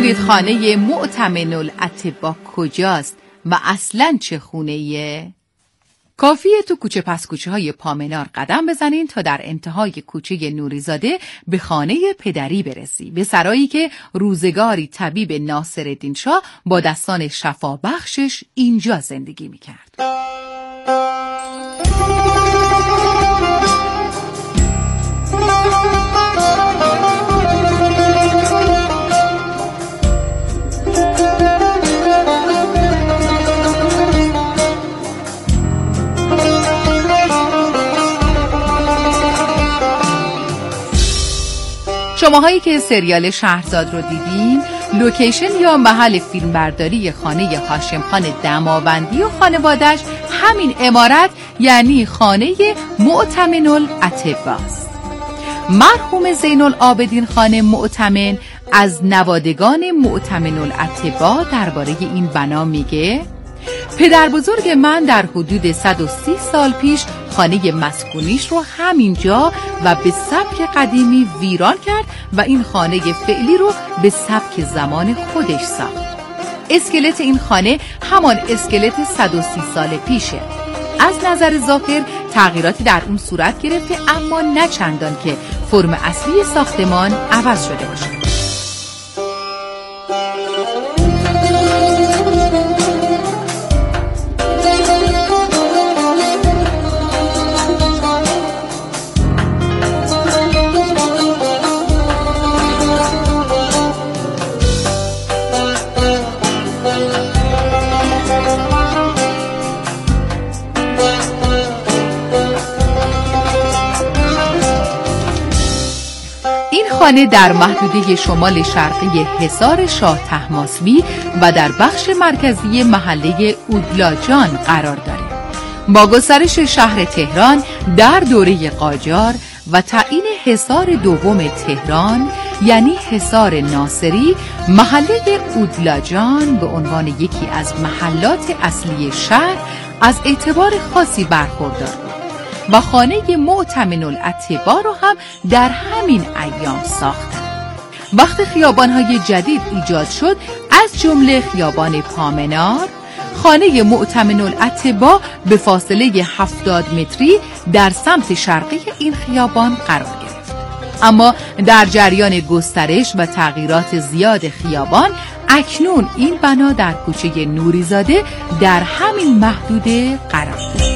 میدونید خانه مؤتمن الاطباء کجاست و اصلاً چه خونه‌ایه؟ کافیه تو کوچه پس کوچه های پامنار قدم بزنین تا در انتهای کوچه نوریزاده به خانه پدری برسی، به سرایی که روزگاری طبیب ناصرالدین شاه با دستان شفابخشش اینجا زندگی میکرد. شماهایی که سریال شهرزاد رو دیدین، لوکیشن یا محل فیلمبرداری خانه هاشم خان دماوندی و خانواده‌اش همین عمارت یعنی خانه مؤتمن الاطباء است. مرحوم زین العابدین خان مؤتمن از نوادگان مؤتمن الاطباء درباره این بنا میگه: پدر بزرگ من در حدود 130 سال پیش خانه مسکونیش رو همینجا و به سبک قدیمی ویران کرد و این خانه فعلی رو به سبک زمان خودش ساخت. اسکلت این خانه همان اسکلت 130 سال پیشه. از نظر ظاهر تغییراتی در اون صورت گرفته، اما نه چندان که فرم اصلی ساختمان عوض شده باشه. خانه در محدوده شمال شرقی حصار شاه طهماسبی و در بخش مرکزی محله اودلاجان قرار داره. با گسترش شهر تهران در دوره قاجار و تعیین حصار دوم تهران یعنی حصار ناصری، محله اودلاجان به عنوان یکی از محلات اصلی شهر از اعتبار خاصی برخوردار بود و خانه مؤتمن الاطباء رو هم در همین ایام ساختن. وقت خیابان‌های جدید ایجاد شد، از جمله خیابان پامنار، خانه مؤتمن الاطباء به فاصله 70 متری در سمت شرقی این خیابان قرار گرفت. اما در جریان گسترش و تغییرات زیاد خیابان، اکنون این بنا در کوچه نوریزاده در همین محدوده قرار دارد.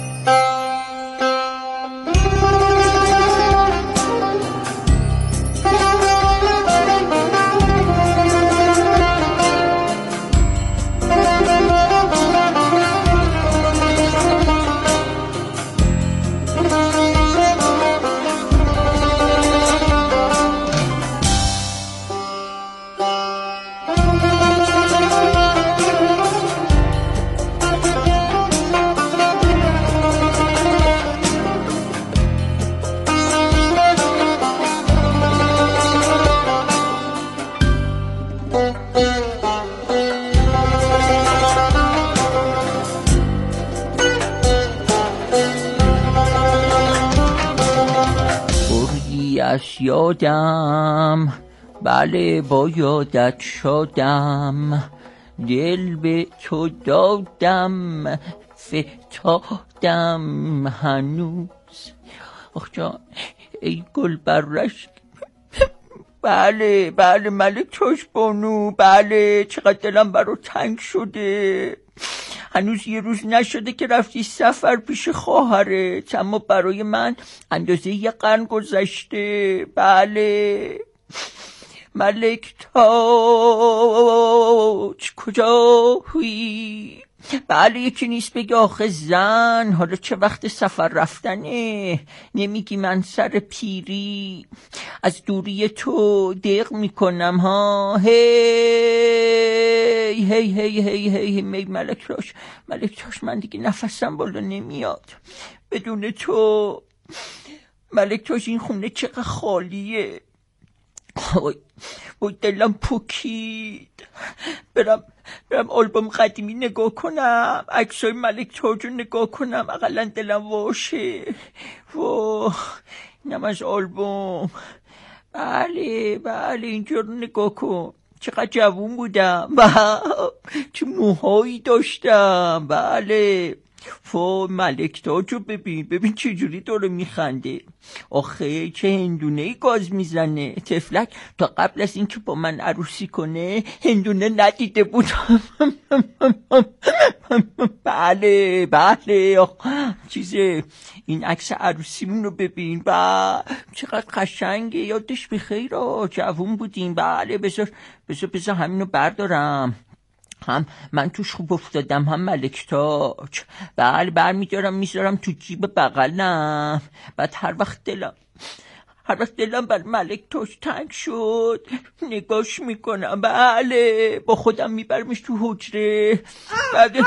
یادم، بله با یادت شدم، دل به تو دادم، فتادم هنوز. آخ جان ای گل برش. بله ملک توش بانو، بله چقدر دلم برات تنگ شده. هنوز یه روز نشده که رفتی سفر پیش خواهرت، اما برای من اندازه یه قرن گذشته. بله ملک تاج کجایی؟ بله یکی نیست بگه آخه زن حالا چه وقت سفر رفتنه؟ نمیگی من سر پیری از دوری تو دق میکنم ها؟ هی ملک تاش من دیگه نفسم بالا نمیاد بدون تو. ملک تاش این خونه چقدر خالیه، وای دلم پوکید. برم آلبوم قدیمی نگاه کنم، عکسای ملک تاج رو نگاه کنم، اقلا دلم واشه. اینم از آلبوم. بله اینجا رو نگاه کن، چقدر جوون بودم. چه موهایی داشتم. بله. ملک تاجو ببین چجوری داره میخنده. آخه چه هندونه گاز میزنه. تفلک تا قبل از اینکه با من عروسی کنه هندونه ندیده بود. بله. چیزه این عکس عروسیمون رو ببین. چقدر قشنگه. یادش بخیر. جوون بودیم. بله. بذار همینو بردارم. هم من توش خوب افتادم هم ملک تاج. بله برمیدارم میذارم تو جیب بغلم. بعد هر وقت دلم بر ملک تاج تنگ شد نگاش میکنم. بله با خودم میبرمش تو حجره. بعد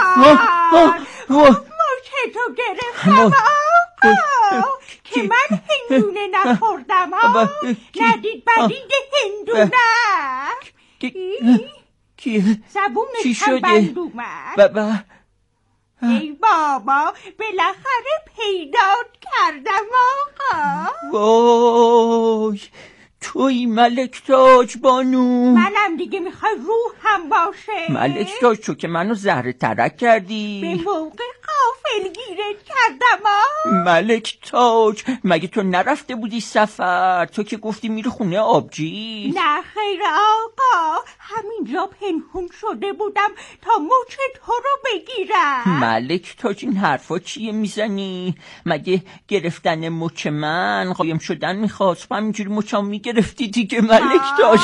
موچه تو گرفتم آقا که من هندونه نخوردم. ندید بدید هندونه زبونش هم بند اومد. ای بابا بالاخره پیدات کردم آقا. وای توی ملک تاج بانو. منم دیگه میخوای روح هم باشه. ملک تاج تو که منو زهر ترک کردی. به موقع غافل گیرت کردم ملک تاج مگه تو نرفته بودی سفر؟ تو که گفتی میری خونه آبجی. نه خیر آقا همینجا پنهون شده بودم تا مچ تو رو بگیرم. ملک تاج این حرفا چیه میزنی؟ مگه گرفتن مچ من قایم شدن میخواست؟ همینجوری مچم میگرفتی دیگه ملک تاج.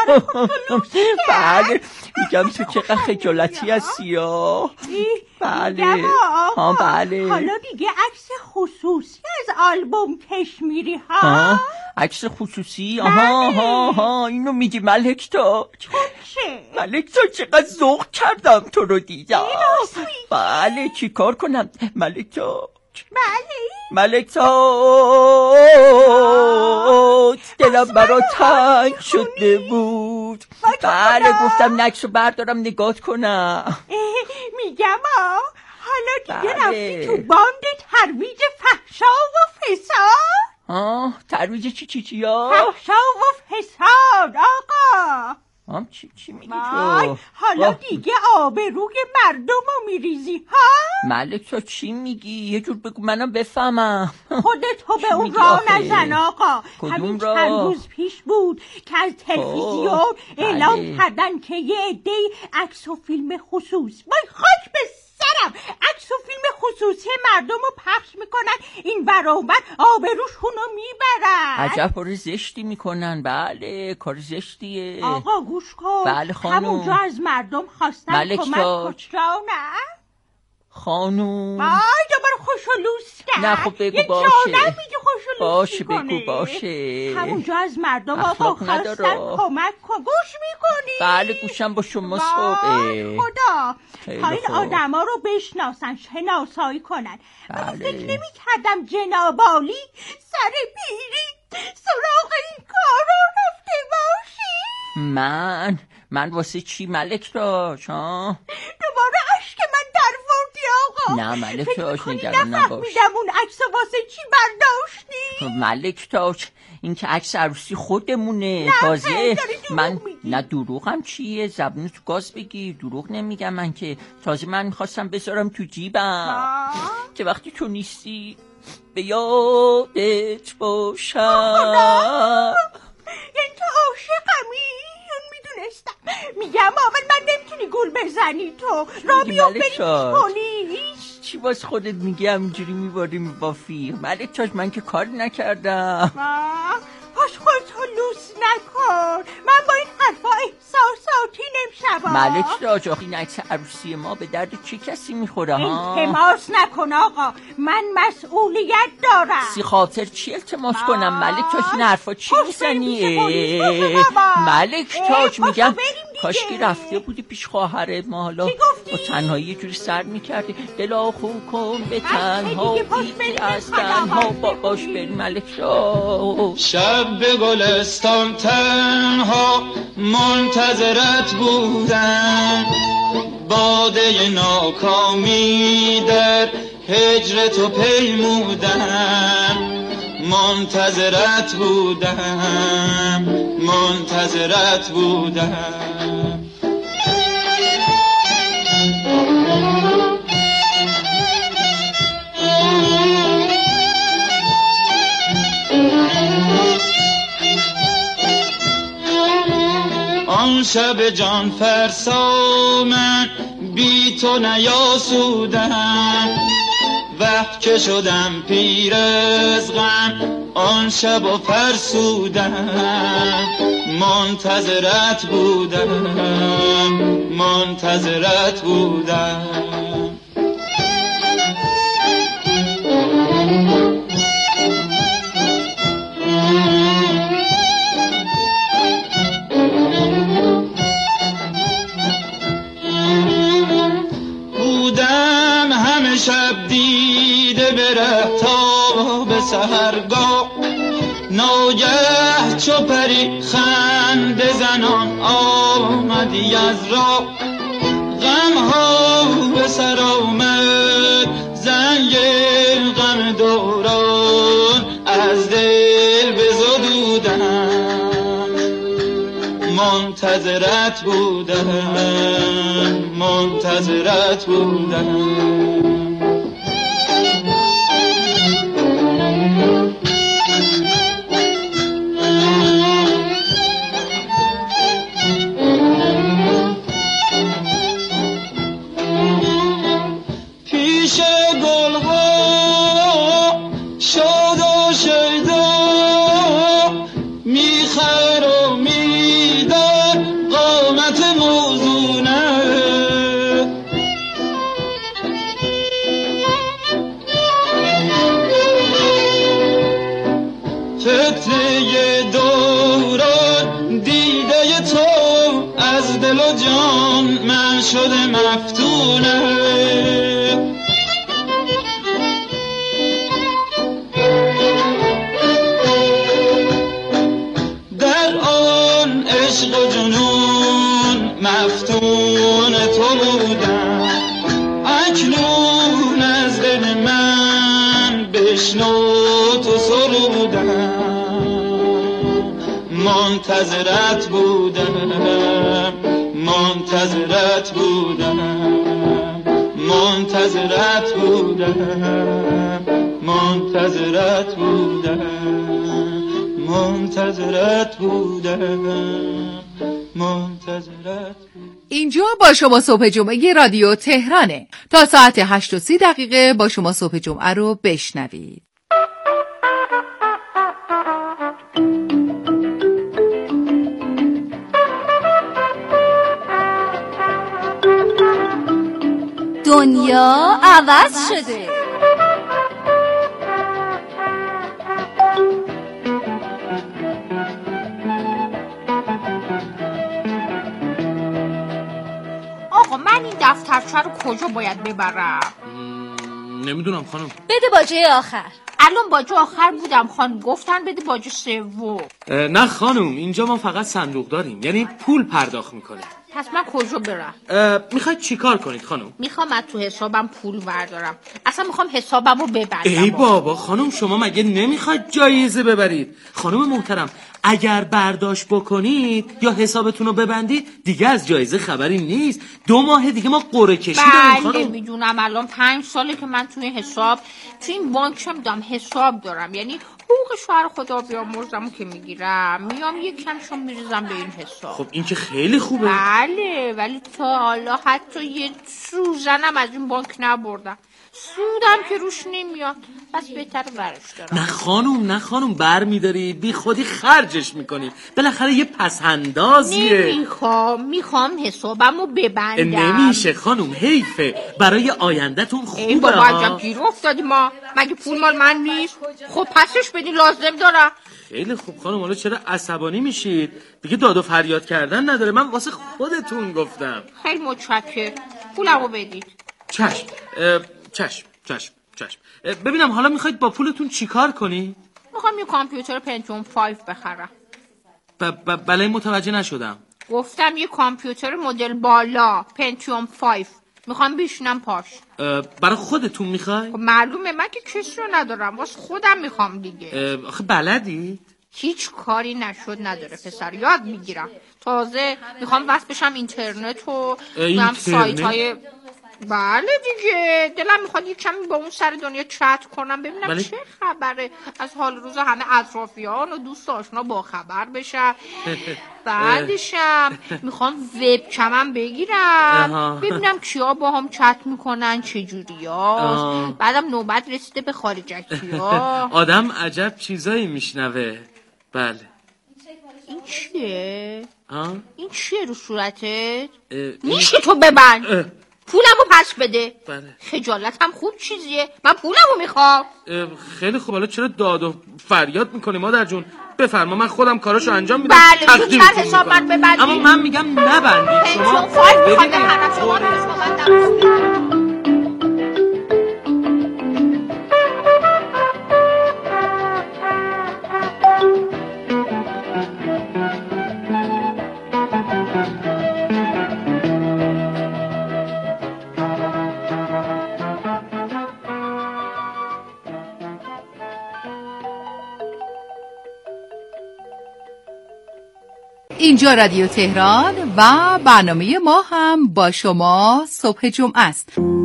بله میگم تو چقدر خجالتی هستی. بله بله. حالا دیگه عکس خصوصی از آلبوم کش میری ها؟ عکس خصوصی؟ آها اینو میگی ملک تاج. چه؟ ملک تاج چقدر ذوق کردم تو رو دیدم. بله چی کار کنم ملک تاج؟ ملک تاج دلم برا تنگ شده بود. بله گفتم عکسو بردارم نگات کنم. میگم حالا دیگه رفتی تو باند ترویج فحشا و فساد. ترویج چی فحشا و فساد آقا. چی میگی تو؟ حالا دیگه آبروی مردم رو میریزی ها؟ ملک تو چی میگی؟ یه جور بگو منم بفهمم. خودتو به اون راه نزن آقا. همین راه؟ چند روز پیش بود که از تلویزیون اعلام کردن که یه عده‌ای عکس و فیلم خصوصی خاک به سرم عکس و فیلم خصوصی مردم رو پخش میکنن. این برابر آبروشون رو میبرن. عجب کار زشتی میکنن. بله کار زشتیه. آقا گوش کن. بله خانوم. همونجا از مردم خواستن ملک کمک نه خانوم. دوباره خوشولوس کرد. نه خب بگو باشه. یه جانم میگه خوشولوس میکنه. بگو باشه. همونجا از مردم آقا خواستن کمک کن. گوش میکنی؟ بله گوشم با شما صبح. خدا تا این آدم ها رو بشناسن شناسایی کنن. من فکر نمی کردم جنابالی سر پیری سراغ این کار رو رفته باشی. من واسه چی ملک تاج؟ دوباره عشق من در وردی آقا. نه ملک تاج نگران نباش. نفهمیدم اون عکس واسه چی برداشتی. ملک تاج این که عکس عروسی خودمونه. تازه من نه دروغم چیه؟ زبونو تو گاز بگیر. دروغ نمیگم من که. تازه من میخواستم بذارم تو جیبم که وقتی تو نیستی به یادت باشم. یعنی تو عاشقمی؟ میدونستم. میگم اول من نمیتونی گول بزنی تو را بیا بریم پلیس. چی باز خودت میگی همینجوری میباریم با فیغ؟ ملک تاج من که کاری نکردم. پاش خودتو لوس نکن. من با این حرفا احساساتی نمیشم. ملک تاج آخه این عکس عروسی ما به درد چه کسی میخوره ها؟ التماس نکن آقا. من مسئولیت دارم. سی خاطر چی التماس کنم ملک تاج؟ این حرفا چی میزنی؟ ملک تاج میگم کاشکی رفته بودی پیش خواهرت. ما حالا با تنهایی یه جوری سر میکردی. دلا خو کن به تنها بیتی از تنها باش بریم ملک تاج. شب به گلستان تنها منتظرت بودم. باده ناکامی در هجر تو پیمودم. منتظرت بودم، منتظرت بودم. آن شب جان فرسا من بی تو نیاسودم، وقت که شدم پیر از غم آن شب و فرسودم. منتظرت بودم، منتظرت بودم. شب دیده بره تا به سحرگاه، ناگه چو پری خنده زنان آمدی از راه. غم ها به سر آمد زنگ غم دوران، از دل بزدودم. منتظرت بودم، منتظرت بودم. شده مفتونه در آن عشق و جنون، مفتون تو بودم. اکنون از دل من بشنو تو سرودم. منتظرت بودم، منتظرت بودم، منتظرت بودم، منتظرت بودم، منتظرت بودم، منتظرت. اینجا با شما صبح جمعه رادیو تهرانه. تا ساعت 8:30 با شما صبح جمعه رو بشنوید. دنیا عوض شده. آقا من این دفترچه رو کجا باید ببرم؟ نمیدونم خانم. بده باجه آخر. الان باجه آخر بودم خانم، گفتن بده باجه سوم. نه خانم، اینجا ما فقط صندوق داریم، یعنی پول پرداخت میکنیم. پس من کجا برم؟ میخواید چی کار کنید خانم؟ میخوام از تو حسابم پول بردارم. اصلا میخوام حسابمو ببندم. ای بابا خانم، شما مگه نمیخواید جایزه ببرید؟ خانم محترم، اگر برداشت بکنید یا حسابتون رو ببندید دیگه از جایزه خبری نیست. 2 ماه دیگه ما قرعه کشی داریم خانم. بله میدونم، الان 5 ساله که من توی حساب، توی این بانک دارم حساب دارم، یعنی حقوق شوهر خدا بیامرزمو که میگیرم میام یک کمشو میریزم به این حساب. خب این که خیلی خوبه. بله، ولی تا حالا حتی یه سوزنم از این بانک نبردم. سودم که روش نمیاد، پس بهتر برش دارم. نه خانم بر میدارید، بی خودی خرجش میکنید. بالاخره یه پسندازیه. میخوام حسابمو ببندم. نمیشه خانم، حیفه، برای آینده‌تون خوبه. ای بابا عجب گیر افتادی ما، مگه پول مال من نیست؟ خب پسش بدی، لازم دارم. خیلی خوب خانم، حالا چرا عصبانی میشید؟ دیگه داد و فریاد کردن نداره، من واسه خودتون گفتم. خیلی متشکرم، پولمو بدید. چشم. ببینم حالا میخواید با پولتون چیکار کنی؟ میخوام یه کامپیوتر پنتیوم 5 بخرم. بله متوجه نشدم. گفتم یه کامپیوتر مدل بالا پنتیوم 5. میخوام بشینم پاش. برای خودتون میخوای؟ خب معلومه من که کسی رو ندارم، واسه خودم میخوام دیگه. آخه بلدی؟ هیچ کاری نشد نداره پسر، یاد میگیرم. تازه میخوام وصل بشم اینترنت و هم سایت های. بله دیگه دلم میخواد یک کمی با اون سر دنیا چت کنم ببینم چه خبره، از حال روز همه اطرافیان و دوست آشنا با خبر بشم. بعدشم میخوام وب کمم بگیرم ببینم کیا با هم چت میکنن چجوریاست. بعدم نوبت رسیده به خارجکیا. آدم عجب چیزایی میشنوه. بله. این چیه؟ این چیه رو صورتت؟ نیشو تو ببند. پولمو پس بده. بله. خجالت هم خوب چیزیه، من پولمو میخوام. خیلی خوب، حالا چرا داد و فریاد میکنی مادر جون؟ بفرما من خودم کاراشو انجام میدم. بله تو چند حساب من ببندی؟ اما من میگم نبندید شما. فایل میخوام ببندم شما رو ببندم. اینجا رادیو تهران و برنامه ما هم با شما صبح جمعه است.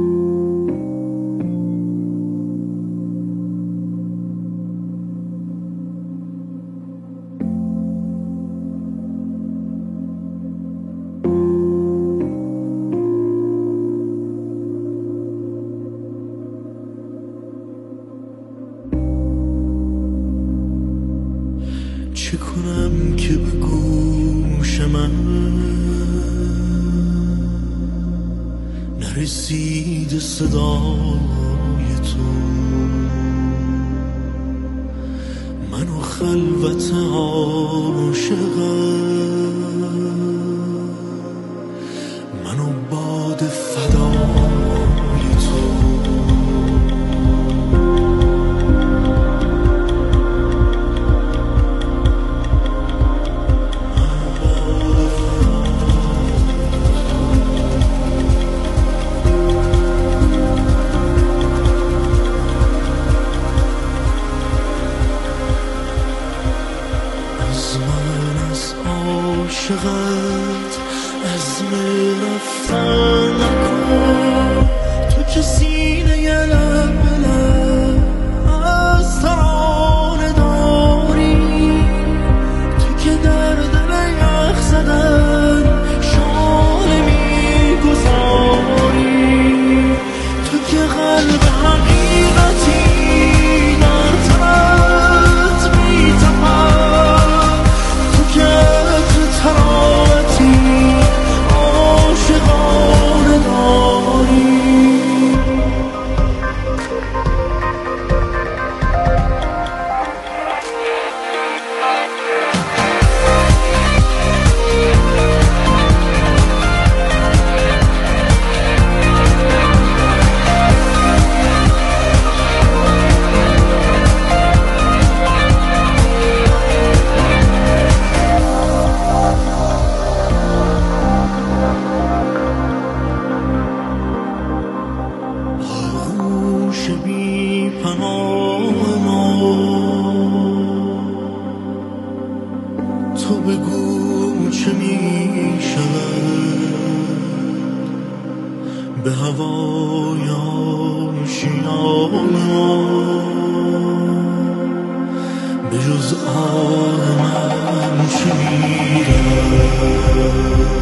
چه کنم که به گوش من نرسید صدای تو، منو خلوت عاشقم، منو باد فدای تو. عاشقت عزم رفتن نکن، تو که سینه لب به لب از ترانه داری، تو که در دل یخ زدن شانه میگذاری، تو که قلب حقیقتی در تنت میتپد، تو که تراتی عاشقانه داری. تو بگو چه می شود به هوای آشیان ما، به جز آه من چه می رود.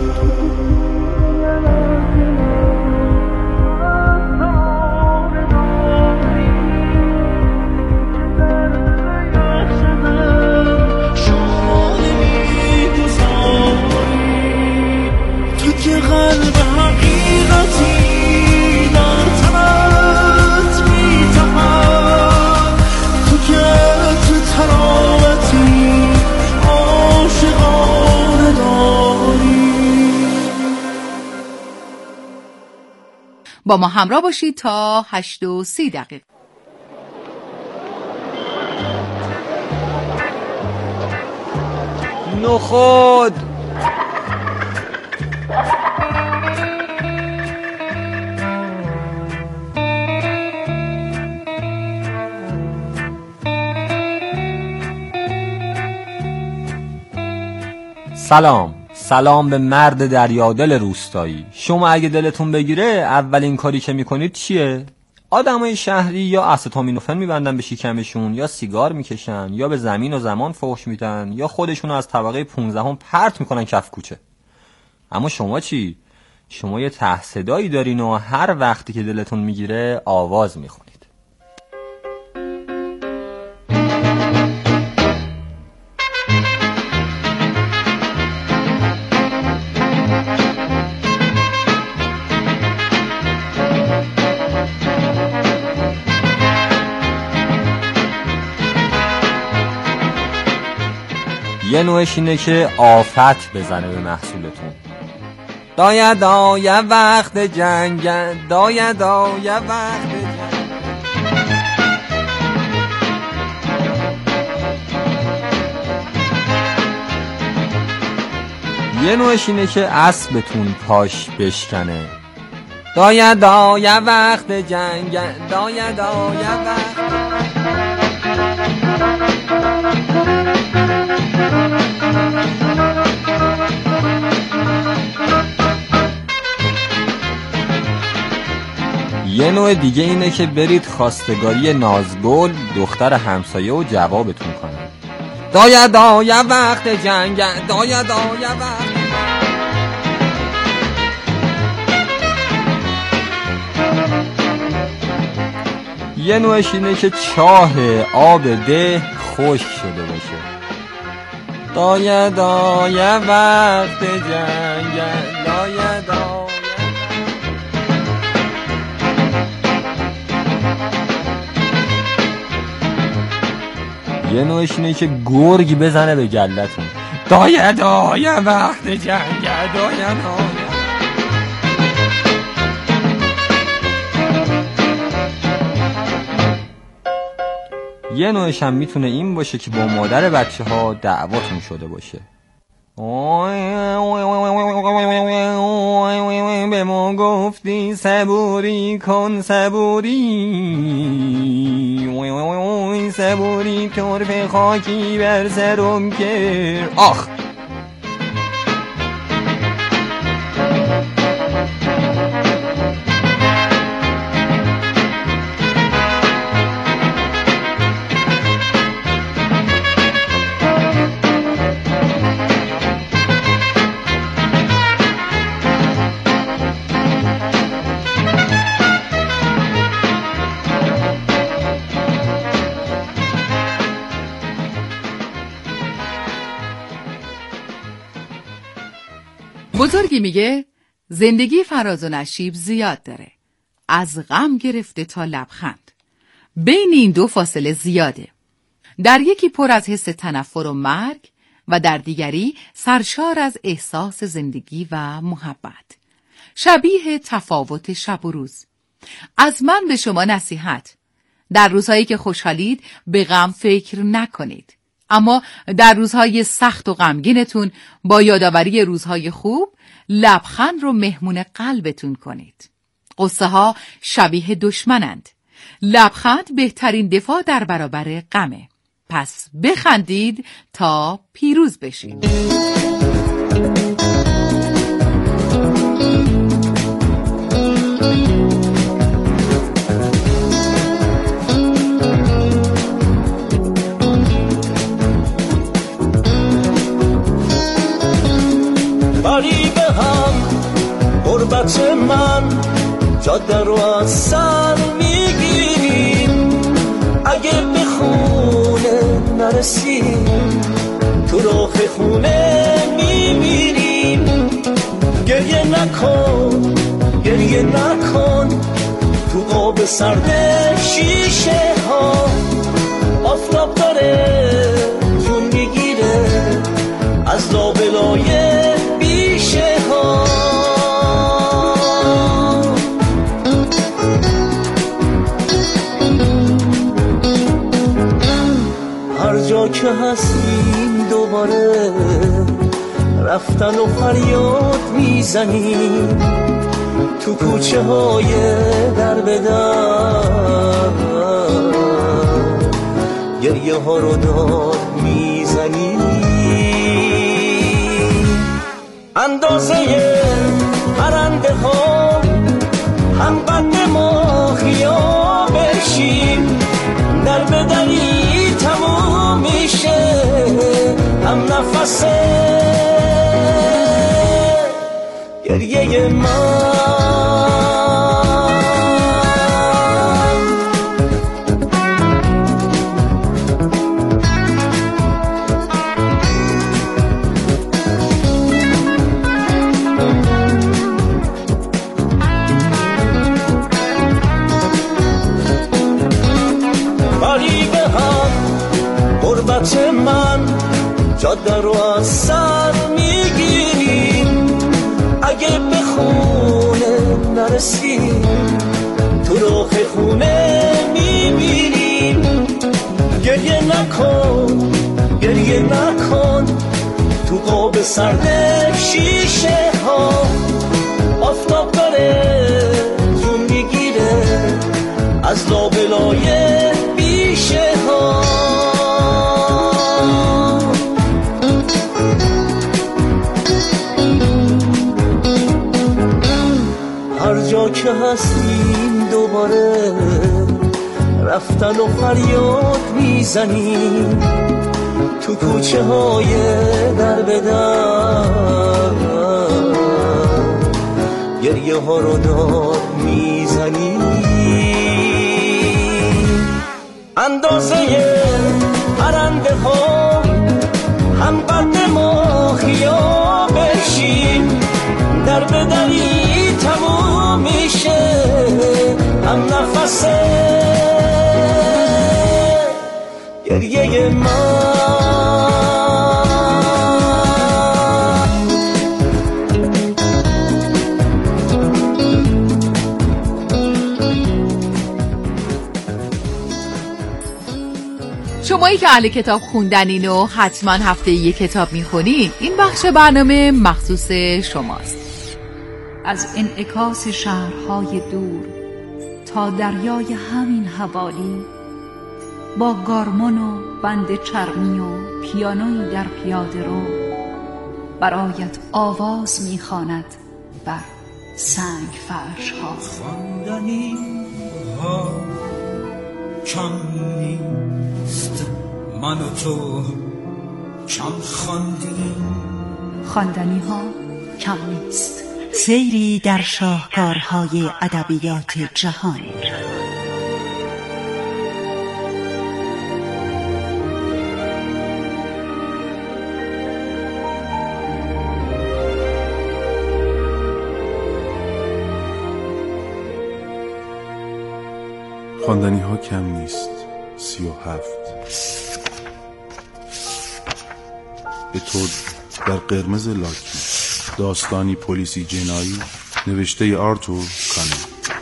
قلب حقیقتی در تنت میتپد، تو که تو تراوتی عاشقانه داری. با ما همراه باشید تا 8:30. نخود سلام به مرد دریادل روستایی. شما اگه دلتون بگیره اولین کاری که میکنید چیه؟ آدمای شهری یا استامینوفن میبندن به شکمشون، یا سیگار میکشن، یا به زمین و زمان فحش میدن، یا خودشون از طبقه 15 پرت میکنن کف کوچه. اما شما چی؟ شما یه ته صدایی دارین و هر وقتی که دلتون میگیره آواز میخونید. یه نوعش اینه که آفت بزنه به محصولتون. دایه وقت جنگ، دایه وقت جنگ. یه نوعش اینه که اسبتون پاش بشکنه. دایه وقت جنگ، دایه وقت. یه نوع دیگه اینه که برید خواستگاری نازگل دختر همسایه و جوابتون کنه. دایه وقت جنگ، دایه وقت. یه نوعش اینه که چاه آب ده خشک شده باشه. دایه وقت جنگ، دایه. یه نوعش اینه که گرگ بزنه به گلتون. دایه وقت جنگ، دایه. یه نوعش هم میتونه این باشه که با مادر بچه ها دعواتون شده باشه. به ما گفتی صبوری کن، صبوری طرف خاکی بر سرم کرد. آخ بزرگی میگه زندگی فراز و نشیب زیاد داره، از غم گرفته تا لبخند. بین این دو فاصله زیاده. در یکی پر از حس تنفر و مرگ و در دیگری سرشار از احساس زندگی و محبت. شبیه تفاوت شب و روز. از من به شما نصیحت: در روزهایی که خوشحالید به غم فکر نکنید، اما در روزهای سخت و غمگینتون با یادآوری روزهای خوب لبخند رو مهمون قلبتون کنید. قصه ها شبیه دشمنند. لبخند بهترین دفاع در برابر غمه. پس بخندید تا پیروز بشید. غریبه هم غربت من جاده رو از سر میگیریم، اگه به خونه نرسیم تو راه خونه میمیریم. گریه نکن تو آب سرد شیشه ها، آفتاب داره جون میگیره از لابلای بیشه ها. هر جا که هستیم دوباره رفتن و فریاد میزنیم، تو کوچه های در به در گریه ها رو داد میزنیم. اندازه پرنده ها هم قد ماهیا بشیم، در بدری تموم میشه هم نفسه گریه من. من جاده رو از سر میگیریم، اگه به خونه نرسیم تو راه خونه میمیریم. گریه نکن گریه نکن تو قاب سرد شیشه ها، آفتاب داره جون میگیره از لابلای بیشه ها. هر جا که هستیم دوباره رفتن و فریاد میزنیم، تو کوچه های در به در گریه ها رو داد میزنیم. اندازه پرنده ها هم قد ماهیا بشیم، در به دری تموم میشه هم نفسه گریه من. شمایی که اهل کتاب خوندنین و حتما هفته یک کتاب میخونین، این بخش برنامه مخصوص شماست. از انعکاس شهرهای دور تا دریای همین حوالی، با گارمون و بند چرمی و پیانویی در پیاده رو، برایت آواز میخواند بر سنگ فرش ها. خواندنی ها کم نیست، من و تو کم خواندیم. خواندنی ها کم نیست. سیری در شاهکارهای ادبیات جهان. خواندنی ها کم نیست. 37. اتود در قرمز لاکی، داستانی پلیسی جنایی، نوشته آرتور کانن.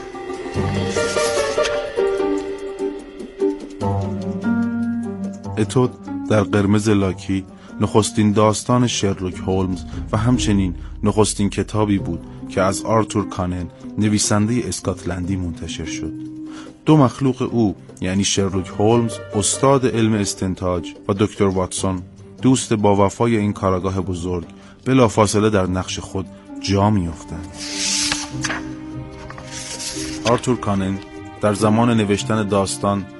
اتود در قرمز لاکی نخستین داستان شرلوک هولمز و همچنین نخستین کتابی بود که از آرتور کانن نویسنده اسکاتلندی منتشر شد. دو مخلوق او یعنی شرلوک هولمز استاد علم استنتاج و دکتر واتسون دوست با وفای این کاراگاه بزرگ بلافاصله در نقش خود جا می‌افتند. آرتور کانن در زمان نوشتن داستان